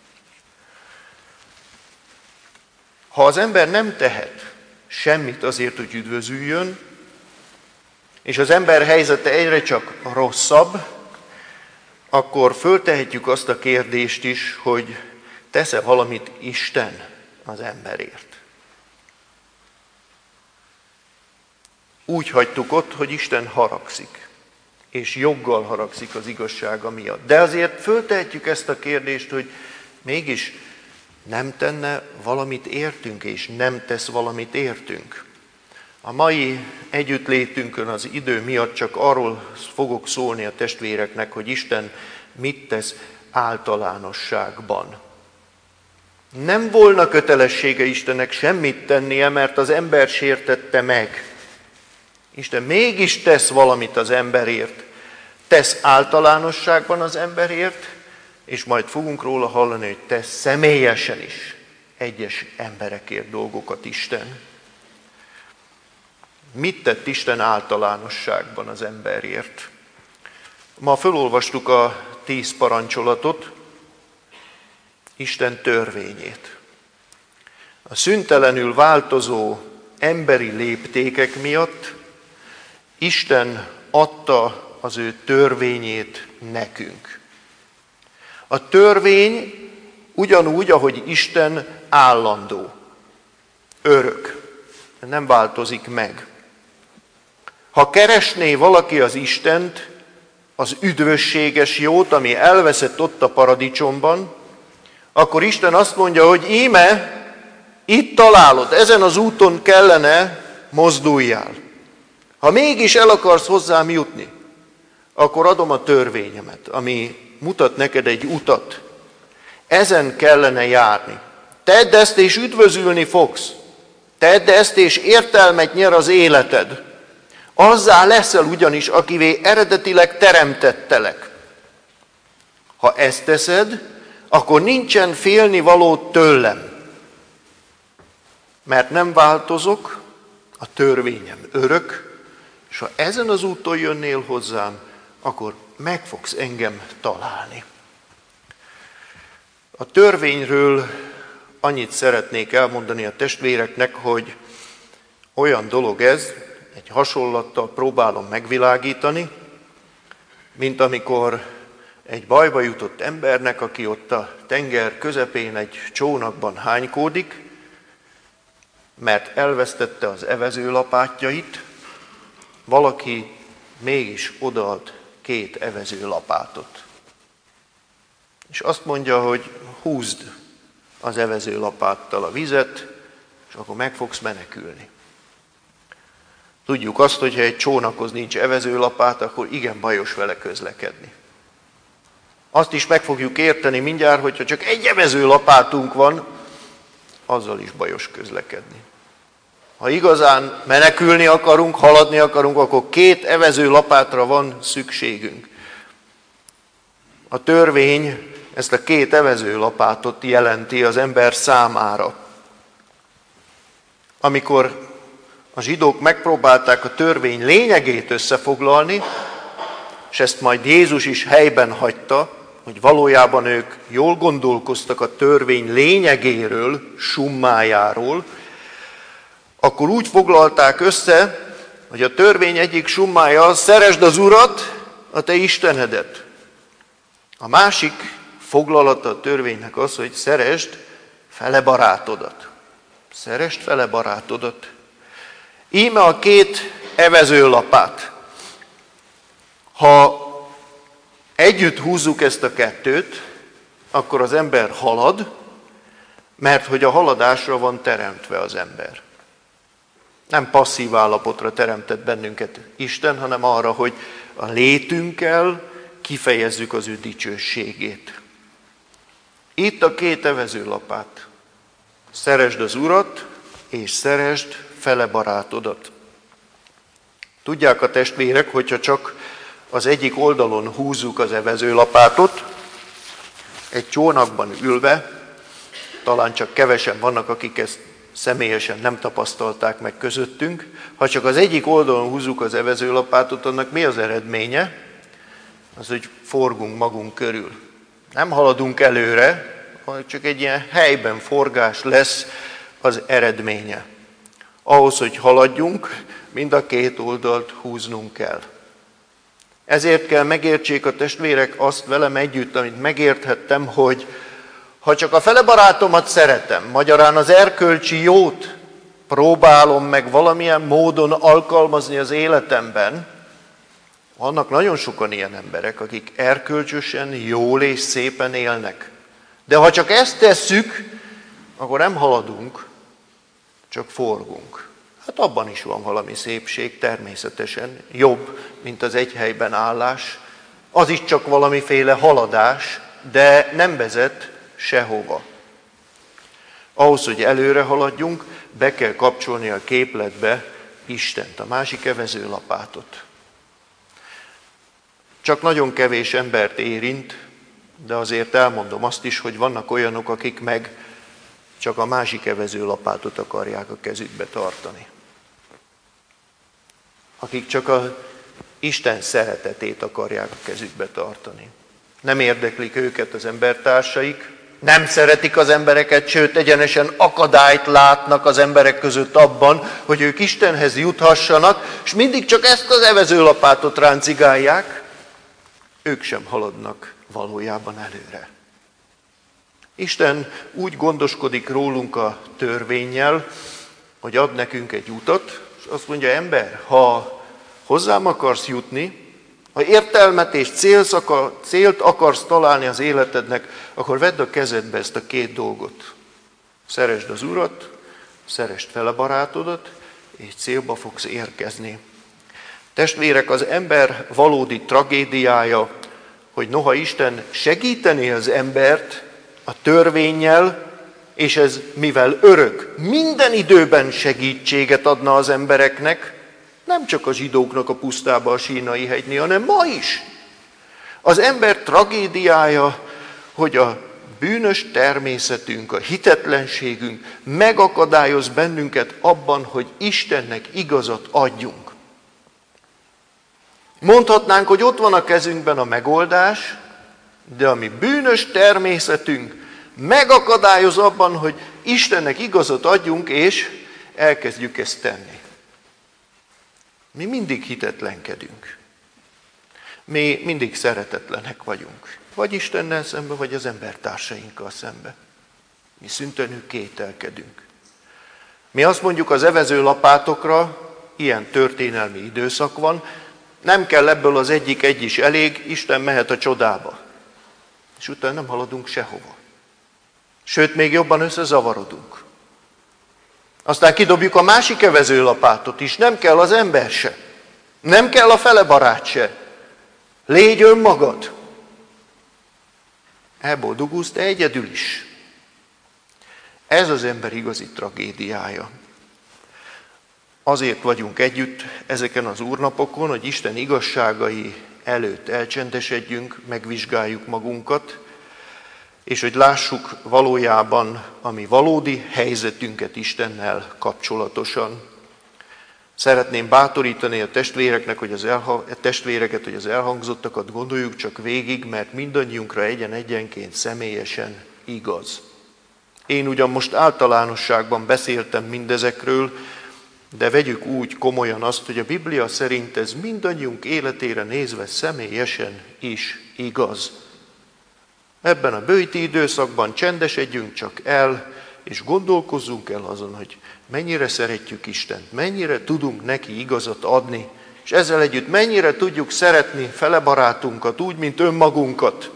Ha az ember nem tehet semmit azért, hogy üdvözüljön, és az ember helyzete egyre csak rosszabb, akkor föltehetjük azt a kérdést is, hogy tesz-e valamit Isten az emberért. Úgy hagytuk ott, hogy Isten haragszik, és joggal haragszik az igazsága miatt. De azért föltehetjük ezt a kérdést, hogy mégis nem tenne valamit értünk, és nem tesz valamit értünk. A mai együttlétünkön az idő miatt csak arról fogok szólni a testvéreknek, hogy Isten mit tesz általánosságban. Nem volna kötelessége Istennek semmit tennie, mert az ember sértette meg. Isten mégis tesz valamit az emberért. Tesz általánosságban az emberért, és majd fogunk róla hallani, hogy tesz személyesen is egyes emberekért dolgokat Isten. Mit tett Isten általánosságban az emberért? Ma felolvastuk a tíz parancsolatot, Isten törvényét. A szüntelenül változó emberi léptékek miatt Isten adta az ő törvényét nekünk. A törvény ugyanúgy, ahogy Isten állandó, örök, nem változik meg. Ha keresné valaki az Istent, az üdvösséges jót, ami elveszett ott a paradicsomban, akkor Isten azt mondja, hogy íme, itt találod, ezen az úton kellene mozduljál. Ha mégis el akarsz hozzám jutni, akkor adom a törvényemet, ami mutat neked egy utat. Ezen kellene járni. Tedd ezt, és üdvözülni fogsz. Tedd ezt, és értelmet nyer az életed. Azzá leszel ugyanis, akivé eredetileg teremtettelek. Ha ezt teszed, akkor nincsen félnivaló tőlem. Mert nem változok, a törvényem örök, és ha ezen az úton jönnél hozzám, akkor meg fogsz engem találni. A törvényről annyit szeretnék elmondani a testvéreknek, hogy olyan dolog ez, egy hasonlattal próbálom megvilágítani, mint amikor egy bajba jutott embernek, aki ott a tenger közepén egy csónakban hánykódik, mert elvesztette az evezőlapátjait, valaki mégis odaad két evezőlapátot. És azt mondja, hogy húzd az evezőlapáttal a vizet, és akkor meg fogsz menekülni. Tudjuk azt, hogy ha egy csónakhoz nincs evezőlapát, akkor igen bajos vele közlekedni. Azt is meg fogjuk érteni mindjárt, hogyha csak egy evezőlapátunk van, azzal is bajos közlekedni. Ha igazán menekülni akarunk, haladni akarunk, akkor két evezőlapátra van szükségünk. A törvény ezt a két evezőlapátot jelenti az ember számára. Amikor a zsidók megpróbálták a törvény lényegét összefoglalni, és ezt majd Jézus is helyben hagyta, hogy valójában ők jól gondolkoztak a törvény lényegéről, summájáról, akkor úgy foglalták össze, hogy a törvény egyik summája az, szeresd az Urat, a te Istenedet. A másik foglalata a törvénynek az, hogy szeresd fele barátodat. Szeresd fele barátodat. Íme a két evezőlapát. Ha együtt húzzuk ezt a kettőt, akkor az ember halad, mert hogy a haladásra van teremtve az ember. Nem passzív állapotra teremtett bennünket Isten, hanem arra, hogy a létünkkel kifejezzük az ő dicsőségét. Itt a két evezőlapát. Szeresd az Urat, és szeresd fele barátodat. Tudják a testvérek, hogyha csak az egyik oldalon húzzuk az evezőlapátot, egy csónakban ülve, talán csak kevesen vannak, akik ezt személyesen nem tapasztalták meg közöttünk, ha csak az egyik oldalon húzzuk az evezőlapátot, annak mi az eredménye? Az, hogy forgunk magunk körül. Nem haladunk előre, hanem csak egy ilyen helyben forgás lesz az eredménye. Ahhoz, hogy haladjunk, mind a két oldalt húznunk kell. Ezért kell megértsék a testvérek azt velem együtt, amit megérthettem, hogy ha csak a fele barátomat szeretem, magyarán az erkölcsi jót próbálom meg valamilyen módon alkalmazni az életemben, vannak nagyon sokan ilyen emberek, akik erkölcsösen, jól és szépen élnek. De ha csak ezt tesszük, akkor nem haladunk, csak forgunk. Hát abban is van valami szépség, természetesen. Jobb, mint az egy helyben állás. Az is csak valamiféle haladás, de nem vezet sehova. Ahhoz, hogy előre haladjunk, be kell kapcsolni a képletbe Istent, a másik evezőlapátot. Csak nagyon kevés embert érint, de azért elmondom azt is, hogy vannak olyanok, akik meg csak a másik evezőlapátot akarják a kezükbe tartani. Akik csak az Isten szeretetét akarják a kezükbe tartani. Nem érdeklik őket az embertársaik, nem szeretik az embereket, sőt egyenesen akadályt látnak az emberek között abban, hogy ők Istenhez juthassanak, és mindig csak ezt az evezőlapátot ráncigálják, ők sem haladnak valójában előre. Isten úgy gondoskodik rólunk a törvénnyel, hogy ad nekünk egy utat, és azt mondja, ember, ha hozzám akarsz jutni, ha értelmet és célt akarsz találni az életednek, akkor vedd a kezedbe ezt a két dolgot. Szeresd az Urat, szeresd fel a barátodat, és célba fogsz érkezni. Testvérek, az ember valódi tragédiája, hogy noha Isten segítené az embert a törvénnyel, és ez mivel örök, minden időben segítséget adna az embereknek, nem csak a zsidóknak a pusztába a Sínai hegynél, hanem ma is. Az ember tragédiája, hogy a bűnös természetünk, a hitetlenségünk megakadályoz bennünket abban, hogy Istennek igazat adjunk. Mondhatnánk, hogy ott van a kezünkben a megoldás, de a mi bűnös természetünk megakadályoz abban, hogy Istennek igazat adjunk, és elkezdjük ezt tenni. Mi mindig hitetlenkedünk. Mi mindig szeretetlenek vagyunk. Vagy Istennel szembe, vagy az embertársainkkal szembe. Mi szüntelenül kételkedünk. Mi azt mondjuk az evezőlapátokra, ilyen történelmi időszak van, nem kell ebből az egyik egy is elég, Isten mehet a csodába. És utána nem haladunk sehova. Sőt, még jobban összezavarodunk. Aztán kidobjuk a másik evezőlapátot is, nem kell az ember se. Nem kell a fele barát se. Légy önmagad. Elboldogulsz te egyedül is. Ez az ember igazi tragédiája. Azért vagyunk együtt ezeken az úrnapokon, hogy Isten igazságai előtt elcsendesedjünk, megvizsgáljuk magunkat, és hogy lássuk valójában a mi valódi helyzetünket Istennel kapcsolatosan. Szeretném bátorítani a testvéreknek, hogy az elha- a testvéreket, hogy az elhangzottakat gondoljuk csak végig, mert mindannyiunkra egyen-egyenként személyesen igaz. Én ugyan most általánosságban beszéltem mindezekről, de vegyük úgy komolyan azt, hogy a Biblia szerint ez mindannyiunk életére nézve személyesen is igaz. Ebben a böjti időszakban csendesedjünk csak el, és gondolkozzunk el azon, hogy mennyire szeretjük Istent, mennyire tudunk neki igazat adni, és ezzel együtt mennyire tudjuk szeretni fele barátunkat, úgy, mint önmagunkat.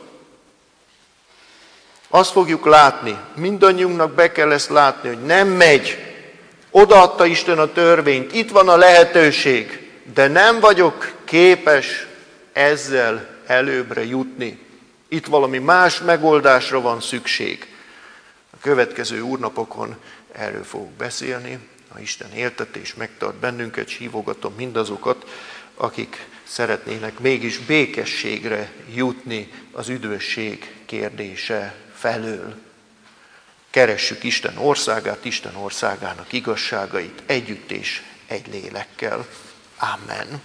Azt fogjuk látni, mindannyiunknak be kell ezt látni, hogy nem megy. Odaadta Isten a törvényt, itt van a lehetőség, de nem vagyok képes ezzel előbbre jutni. Itt valami más megoldásra van szükség. A következő úrnapokon erről fogok beszélni. Ha Isten éltet és megtart bennünket, és hívogatom mindazokat, akik szeretnének mégis békességre jutni az üdvösség kérdése felől. Keressük Isten országát, Isten országának igazságait együtt és egy lélekkel. Amen.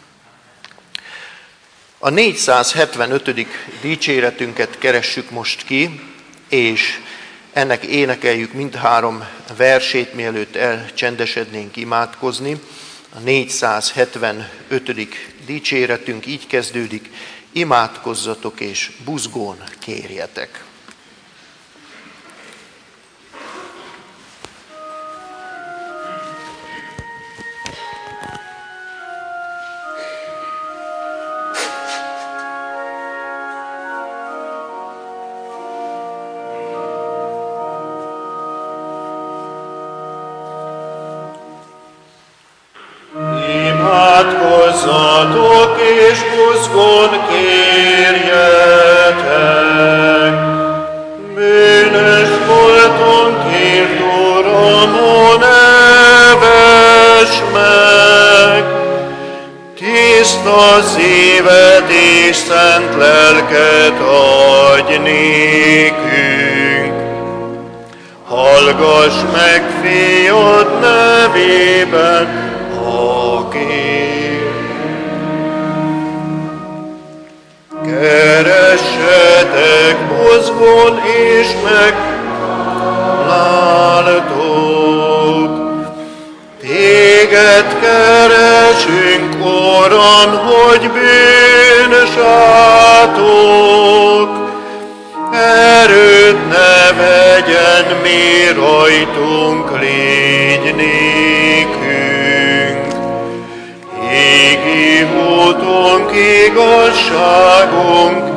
A négyszázhetvenötödik dicséretünket keressük most ki, és ennek énekeljük mindhárom versét, mielőtt elcsendesednénk imádkozni. A négyszázhetvenötödik dicséretünk így kezdődik: imádkozzatok és buzgón kérjetek. Imádkozzatok és buzgón kérjetek. Bűnös voltunk, ért Uram, ó, nevess meg. Tiszta szívet és szent lelket adj nékünk. Hallgass meg fiad nevében, keressetek buzgón és megtaláltok. Téged keresünk, Uram, hogy bűnsátok. Erőt ne vegyen mi rajtunk, légy nékünk. Égi útunk, igazságunk,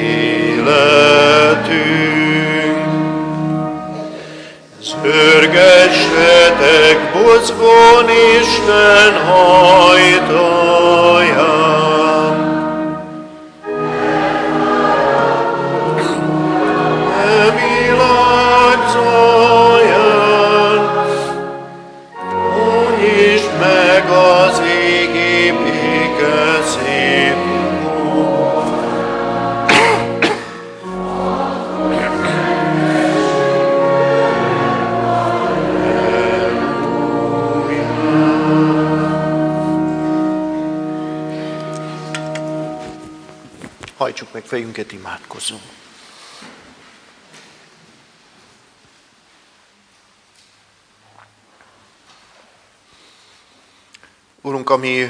életünk. Zörgessetek buzgón Isten ajtaján. E világ zaján, nyisd meg az égi béke szép. Hajtsuk meg fejünket, imádkozzunk. Urunk, ami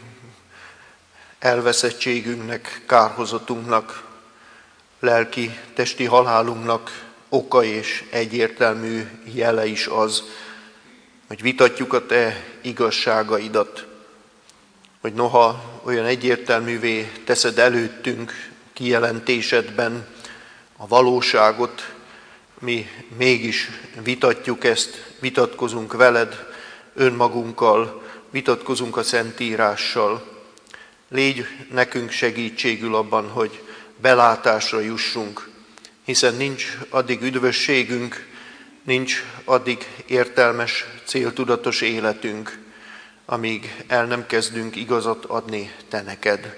elveszettségünknek, kárhozatunknak, lelki, testi halálunknak oka és egyértelmű jele is az, hogy vitatjuk a Te igazságaidat, hogy noha olyan egyértelművé teszed előttünk kijelentésedben a valóságot, mi mégis vitatjuk ezt, vitatkozunk veled, önmagunkkal, vitatkozunk a Szentírással. Légy nekünk segítségül abban, hogy belátásra jussunk, hiszen nincs addig üdvösségünk, nincs addig értelmes, céltudatos életünk, amíg el nem kezdünk igazat adni te neked.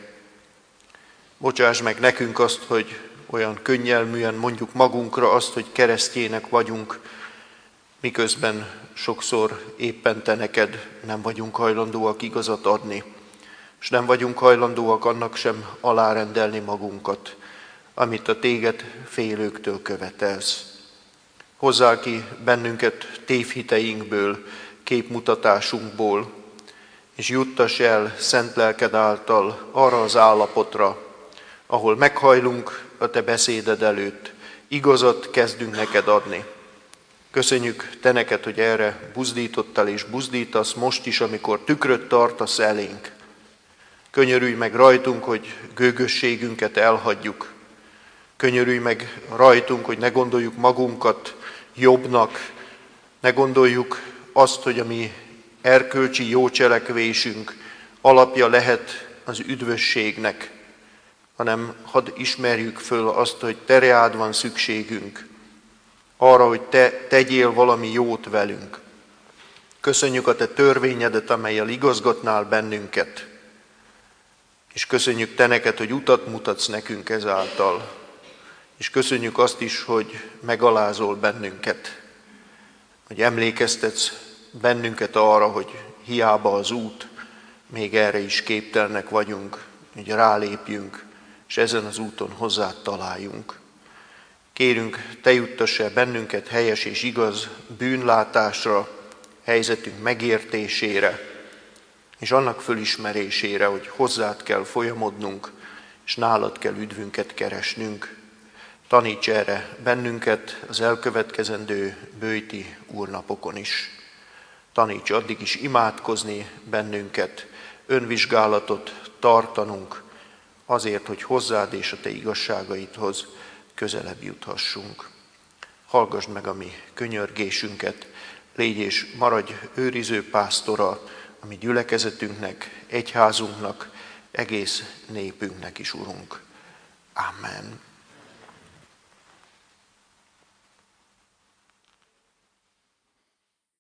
Bocsáss meg nekünk azt, hogy olyan könnyelműen mondjuk magunkra azt, hogy keresztjének vagyunk, miközben sokszor éppen te neked nem vagyunk hajlandóak igazat adni, és nem vagyunk hajlandóak annak sem alárendelni magunkat, amit a téged félőktől követelsz. Hozzál ki bennünket tévhiteinkből, képmutatásunkból, és juttass el szent lelked által arra az állapotra, ahol meghajlunk a te beszéded előtt, igazat kezdünk neked adni. Köszönjük te neked, hogy erre buzdítottál és buzdítasz most is, amikor tükröt tartasz elénk. Könyörülj meg rajtunk, hogy gőgösségünket elhagyjuk. Könyörülj meg rajtunk, hogy ne gondoljuk magunkat jobbnak, ne gondoljuk azt, hogy a mi erkölcsi jó cselekvésünk alapja lehet az üdvösségnek, hanem hadd ismerjük föl azt, hogy te reád van szükségünk, arra, hogy te tegyél valami jót velünk. Köszönjük a te törvényedet, amellyel igazgatnál bennünket, és köszönjük te neked, hogy utat mutatsz nekünk ezáltal, és köszönjük azt is, hogy megalázol bennünket, hogy emlékeztetsz bennünket arra, hogy hiába az út, még erre is képtelnek vagyunk, hogy rálépjünk, és ezen az úton hozzád találjunk. Kérünk, te juttass el bennünket helyes és igaz bűnlátásra, helyzetünk megértésére, és annak fölismerésére, hogy hozzád kell folyamodnunk, és nálad kell üdvünket keresnünk. Taníts erre bennünket az elkövetkezendő bőjti úrnapokon is. Taníts addig is imádkozni bennünket, önvizsgálatot tartanunk, azért, hogy hozzád és a te igazságaidhoz közelebb juthassunk. Hallgassd meg a mi könyörgésünket, légy és maradj őriző pásztora a mi gyülekezetünknek, egyházunknak, egész népünknek is, Urunk. Amen.